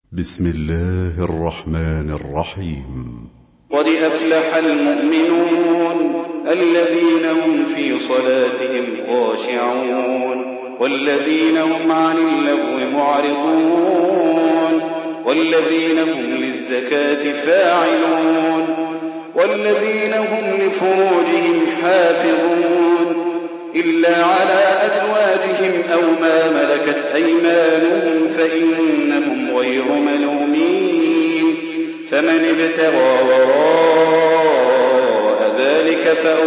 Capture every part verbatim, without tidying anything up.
بسم الله الرحمن الرحيم. قد أفلح المؤمنون الذين هم في صلاتهم خاشعون والذين هم عن اللغو معرضون والذين هم للزكاة فاعلون والذين هم لفروجهم حافظون إلا على أزواجهم أو ما ملكت أيمانهم فإنهم غير ملومين فمن ابتغى وراء ذلك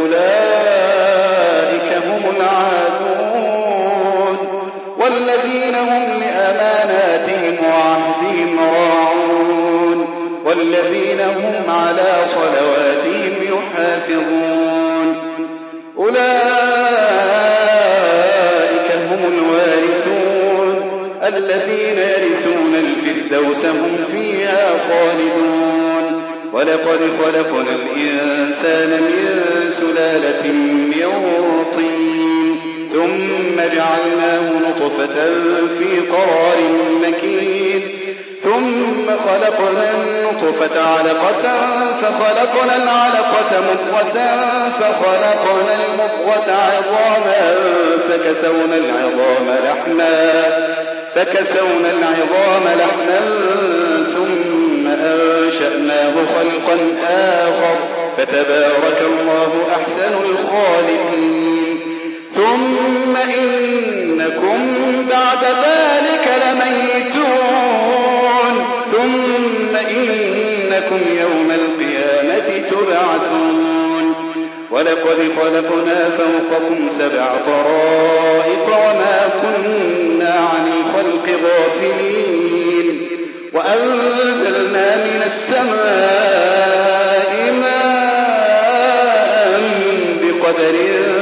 فأولئك هم العادون والذين هم لأماناتهم وعهدهم راعون والذين هم على صلواتهم يحافظون أولئك هم الوارثون الذين يرثون الفردوس هم فيها خالدون ولقد خلقنا الإنسان من سلالة من طين ثم جعلناه نطفة في قرار مكين ثم خلقنا النطفة علقة فخلقنا العلقة مضغة فخلقنا المضغة عظاما فكسونا العظام لحما فكسونا العظام لحما ثم أنشأناه خلقا آخر فتبارك الله أحسن الخالقين ثم إنكم بعد ذلك لميتون ثم إنكم يوم القيامة تبعثون ولقد خلقنا فوقكم سبع طرائق وما كنا عن الخلق غافلين وأنزلنا من السماء ماء بقدر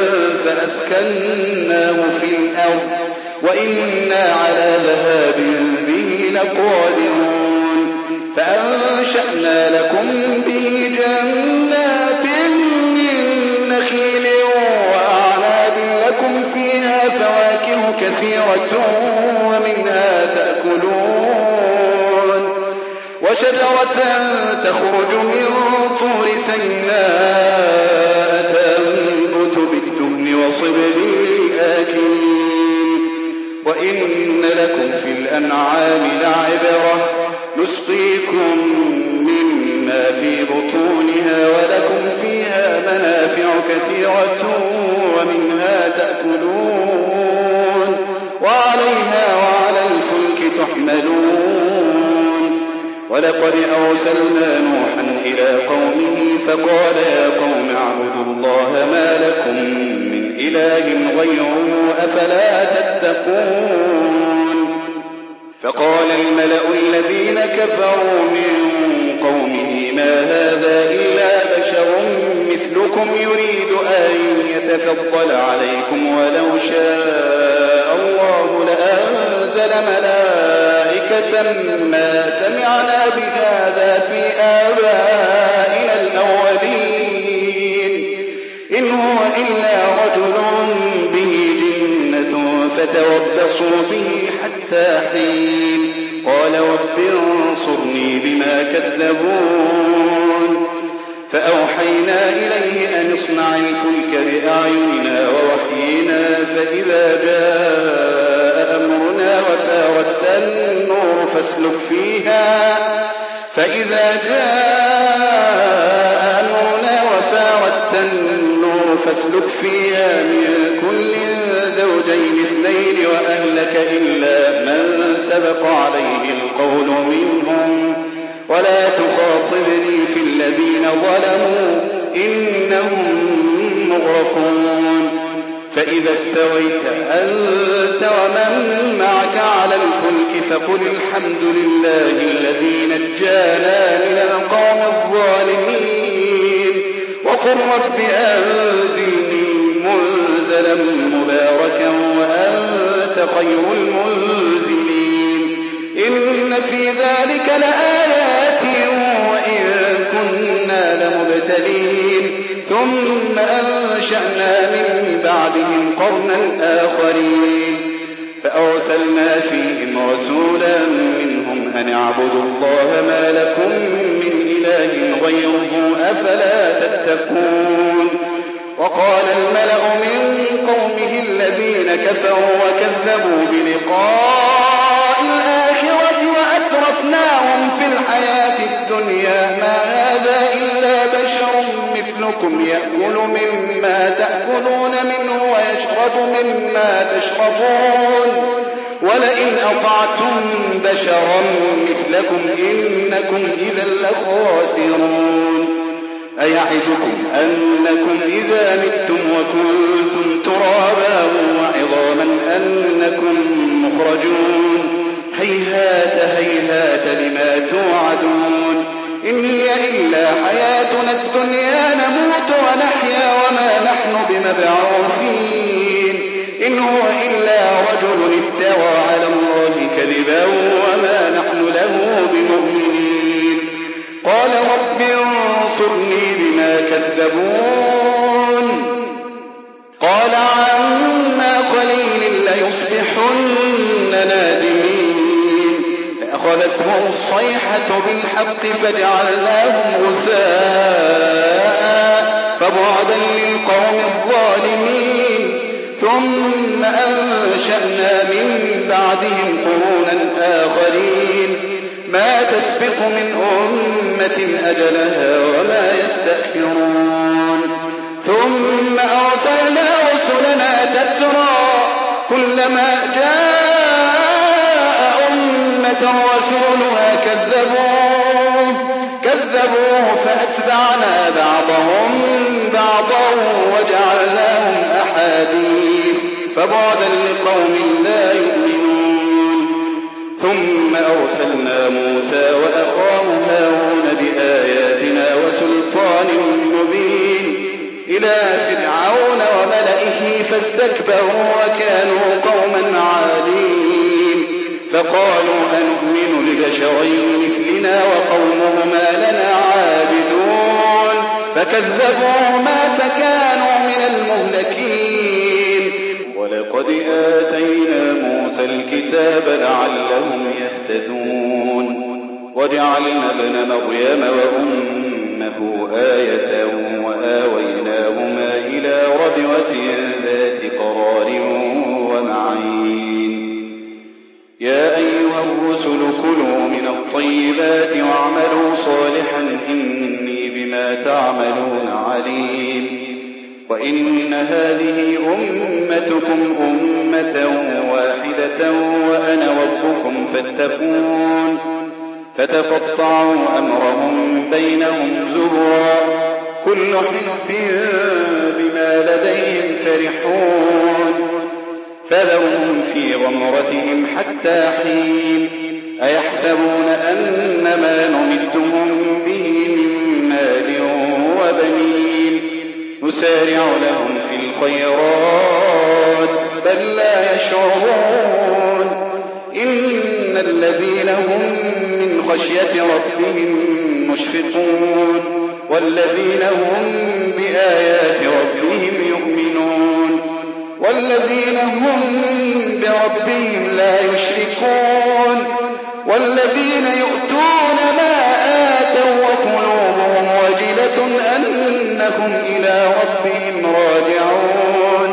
فأسكناه في الأرض وإنا على ذهاب به لقادرون فأنشأنا لكم به جنات من نخيل وأعناب لكم فيها فواكه كثيرة ومنها تأكلون وشجرة تخرج من طور سيناء تنبت بالدهن وصبغ للآكلين وإن لكم في الأنعام لعبرة نسقيكم مما في بطونها ولكم فيها منافع كثيرة ومنها تأكلون وعليها وعلى الفلك تحملون ولقد أرسلنا نوحا إلى قومه فقال يا قوم اعبدوا الله ما لكم من إله غيره أفلا تتقون فقال الملأ الذين كفروا من قومه ما هذا إلا بشر مثلكم يريد أن يتفضل عليكم ولو شاء الله لأنزل ملائكة ما سمعنا بهذا في آبائنا الأولين إن هو إلا رجل به جنة فتربصوا به حتى حين قال رب انصرني بما كذبون فأوحينا إليه أن اصنع الفلك بأعيننا ووحينا فإذا جاء أمرنا وفارت النور فاسلك فيها فإذا جاء أمرنا وفارت النور فاسلك فيها من كل زوجين اثنين وأهلك إلا من سبق عليه القول منهم ولا تخاطبني في الذين ظلموا إنهم مغرقون فإذا استويت أنت ومن معك على الفلك فقل الحمد لله الذي نجانا من القوم الظالمين وقل رب أنزلني منزلا مباركا وأنت خير المنزلين إن في ذلك لآيات وإن كنا لمبتلين ثم أنشأنا من بعدهم قرنا آخرين فأرسلنا فيهم رسولا منهم أن اعبدوا الله ما لكم من إله غيره أفلا تتقون. وقال الملأ من قومه الذين كفروا وكذبوا بلقاء الآخرة وأترفناهم في الحياة الدنيا ما هذا إلا بشر مثلكم يأكل مما تأكلون منه ويشرب مما تشربون ولئن أطعتم بشرا مثلكم إنكم إذا لخاسرون. أيعدكم أنكم إذا متم وكنتم ترابا وعظاما أنكم مخرجون هيهات هيهات لما توعدون إن هي إلا حياتنا الدنيا نموت ونحيا وما نحن بمبعوثين إن هو إلا رجل افترى على الله كذبا وما نحن له بمؤمنين. قال رب انصرني بما كذبون. قال عما قليل ليصبحن نادمين فأخذتهم الصيحة بالحق فجعلناهم غثاء فبعدا للقوم الظالمين. ثم أنشأنا من بعدهم قرونا آخرين ما تسبق من أمة أجلها وما يستأخرون. ثم أرسلنا رسلنا تترى كلما جاء أمة رسولها كذبوه كذبوه فأتبعنا بعضهم بعضا وجعلناهم أحاديث فبعدا لقوم لا يؤمنون. ثم أرسلنا موسى وأخاه هارون بآياتنا وسلطان مبين إلى فرعون وملئه فاستكبروا وكانوا قوما عالين فقالوا أنؤمن لبشرين مثلنا وقومهما لنا عابدون فكذبوهما فكانوا من المهلكين. ولقد آتينا موسى الكتاب لعلهم يهتدون وجعلنا ابن مريم وأمه آية وآويناهما إلى ربوة ذات قرار ومعين. يا أيها الرسل كلوا من الطيبات واعملوا صالحا إني بما تعملون عليم. وإن هذه أمتكم أمة واحدة وأنا ربكم فاتقون. فتقطعوا أمرهم بينهم زبرا كل حزب بما لديهم فرحون فذرهم في غمرتهم حتى حين. أيحسبون أن ما نمدهم به من مال وبنين نسارع لهم في الخيرات بل لا يشعرون. إن الذين هم من خشية ربهم مشفقون والذين هم بآيات ربهم يؤمنون والذين هم بربهم لا يشركون والذين يؤتون ما آتوا وقلوبهم وجلة أنهم إلى ربهم راجعون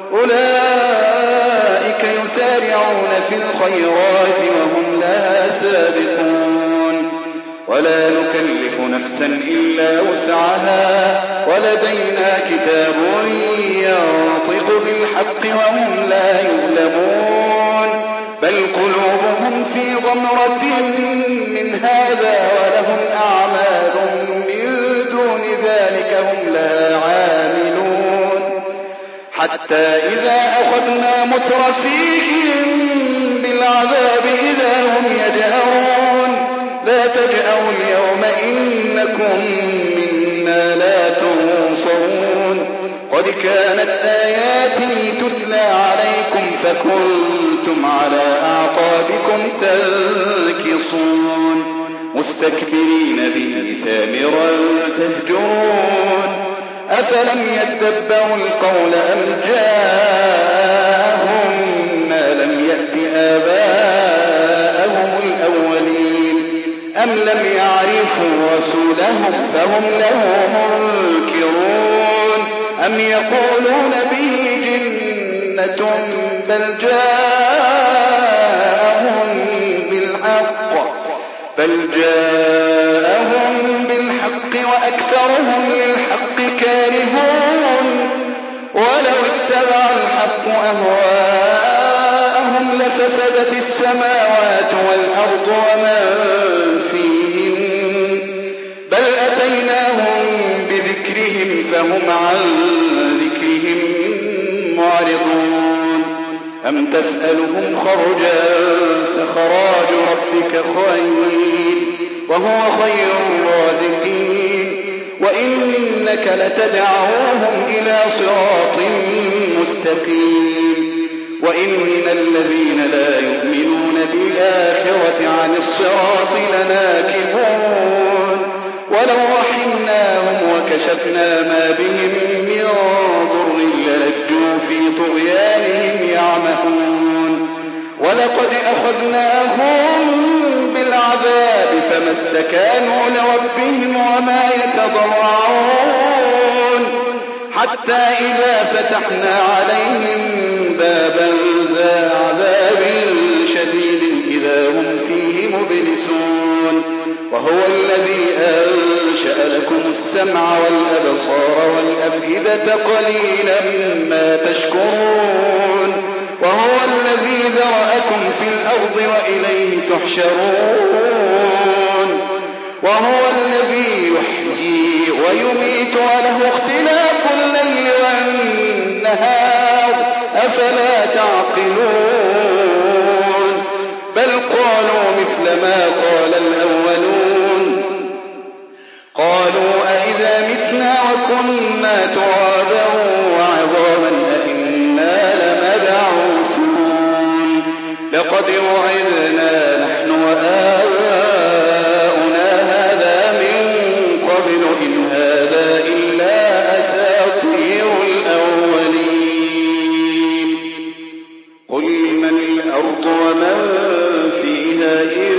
أولئك يسارعون في الخيرات وهم لها سابقون. ولا نكلف نفسا إلا وسعها ولدينا كتاب ينطق بالحق وهم لا يظلمون بل قلوبهم في غمرة من هذا ولهم أعمال من دون ذلك هم لها عاملون. حتى إذا أخذنا مترفيهم بالعذاب إذا هم يجأرون لا تجأروا اليوم إنكم منا لا تنصرون. قد كانت آياتي تتلى عليكم فكنتم على أعقابكم تنكصون مستكبرين به سامرا تهجرون. أفلم يدبروا القول أم جاءهم ما لم يأت آباءهم الأولين. أم لم يعرفوا رسولهم فهم له منكرون أم يقولون به جنة بل جاءهم بالحق بل جاءهم بالحق وأكثرهم للحق كارهون ولو اتبع الحق أهواءهم لفسدت السماوات والأرض ومن فيهن بل أتيناهم بذكرهم فهم عن ذكرهم معرضون أم تسألهم خرجا فخراج ربك خير وهو خير الرازقين وإنك لتدعوهم إلى صراط مستقيم وإن الذين لا يؤمنون بالآخرة عن الصراط لناكبون ولو رحمناهم وكشفنا ما بهم من ضر للجوا في طغيانهم يعمهون ولقد أخذناهم بالعذاب فما استكانوا لربهم وما يتضرعون حتى إذا فتحنا عليهم بابا ذا عذاب شديد إذا هم فيه مبلسون وهو الذي أنشأ لكم السمع والأبصار والأفئدة قليلا ما تشكرون وهو الذي ذرأكم في الأرض وإليه تحشرون وهو الذي يحيي ويميت وله اختلاف الليل والنهار أفلا تعقلون بل قالوا مثل ما قال الأولون قالوا أئذا متنا وكنا ترابا وعظاما أئنا لمبعوثون لقد وعدنا نحن وآباؤنا هذا من قبل إن هذا إلا أساطير الأولين قل لمن الأرض ومن فيها إن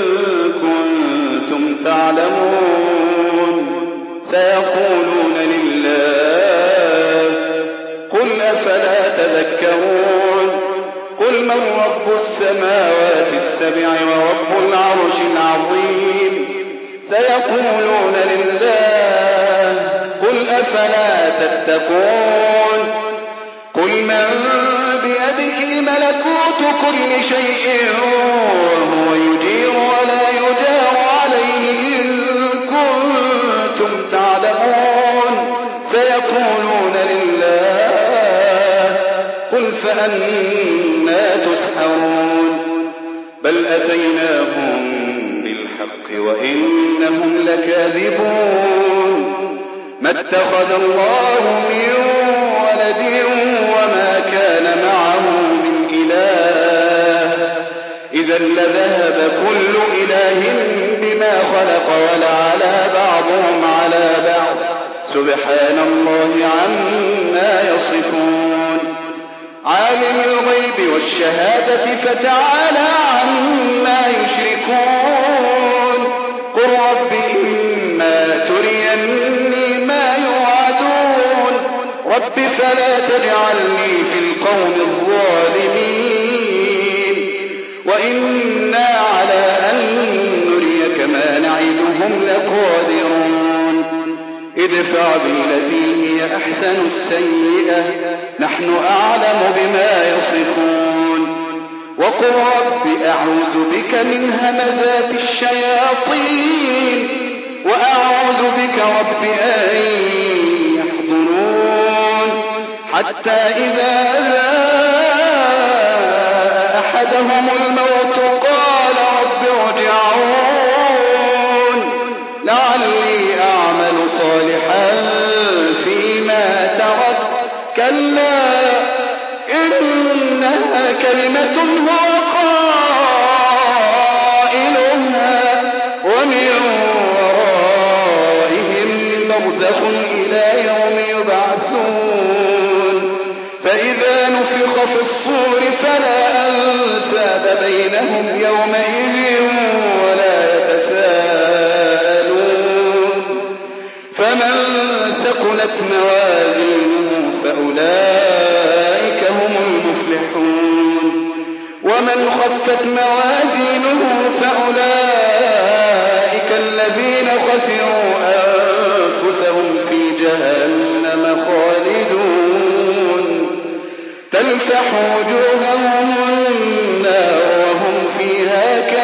كنتم تعلمون سيقولون لله قل أفلا تذكرون قل من رب السماوات السبع ورب العرش العظيم سيقولون لله قل أفلا تتقون قل من بيده ملكوت كل شيء وهو يجير ولا يجار عليه إن كنتم تعلمون سيقولون لله قل فأنا تسحرون بل أتيناهم بالحق وإنهم لكاذبون ما اتخذ الله من ولد وما كان معه من إله إذا لذهب كل إله بما خلق ولعلى بعضهم على بعض سبحان الله عما يصفون عالم الغيب والشهادة فتعالى عما يشركون قل رب إما تريني ما يوعدون رب فلا تجعلني في القوم الظالمين وإنا على أن نريك ما نعدهم لقادرون ادفع بالتي هي أحسن السيئة نحن أعلم بما يصفون وقل رب أعوذ بك من همزات الشياطين وأعوذ بك رب أن يحضرون حتى إذا جاء أحدهم الموت قال رب ارجعون لعلي أعمل صالحا فيما ترك كلا إنها كلمة هو قائلها ومن ورائهم برزخ إلى يوم يبعثون فإذا نفخ في الصور فلا أنساب بينهم يومئذ ولا يتساءلون موازينه فأولئك هم المفلحون ومن خفت موازينه فأولئك الذين خسروا أنفسهم في جهنم خالدون تلفح وجوههم النار وهم فيها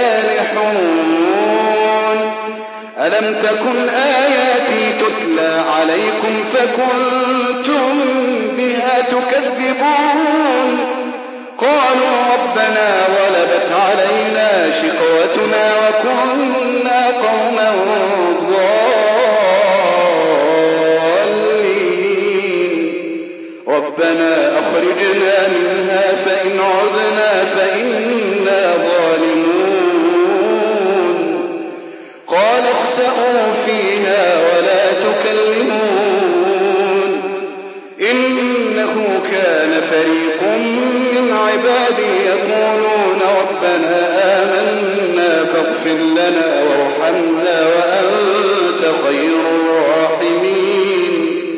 كالحون ألم تكن آياتي تتلى عليكم فكنتم بها تكذبون قالوا ربنا غلبت علينا شقوتنا وكنا قوما ضالين ربنا أخرجنا منها فإن عدنا فإنا ظالمون قال اخسئوا فيها ولا تكلمون إنه كان فريق من عبادي يقولون ربنا آمنا فاغفر لنا وارحمنا وأنت خير الراحمين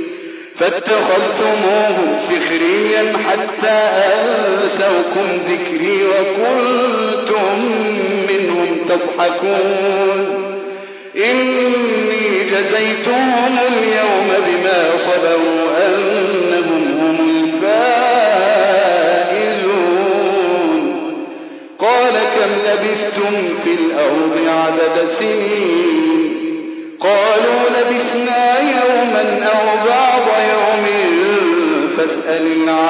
فاتخذتموهم سخريا حتى أنسوكم ذكري وكنتم منهم تضحكون إني جزيتهم اليوم بما صبروا أنهم هم الفائزون قال كم لبثتم في الأرض عدد سنين قالوا لبثنا يوما أو بعض يوم فاسأل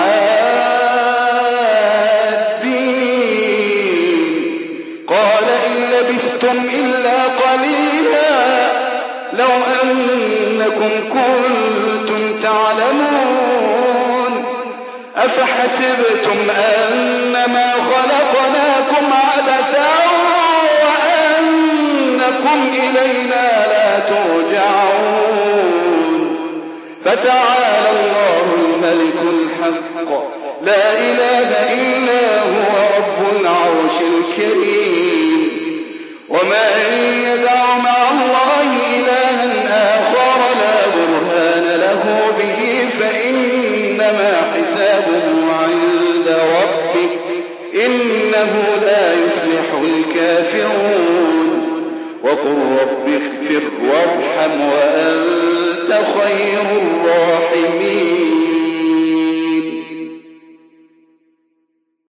العادين قال إن لبثتم إلا قليلا لو أنكم كنتم تعلمون أفحسبتم أنما خلقناكم عبثا وأنكم إلينا لا ترجعون فتعالى الله الملك الحق لا إله إلا هو رب العرش الكريم ومن يدع مع الله إلها آخر لا برهان له به فإنما حسابه عند ربه إنه لا يفلح الكافرون وقل رب اغفر وارحم وأنت خير الراحمين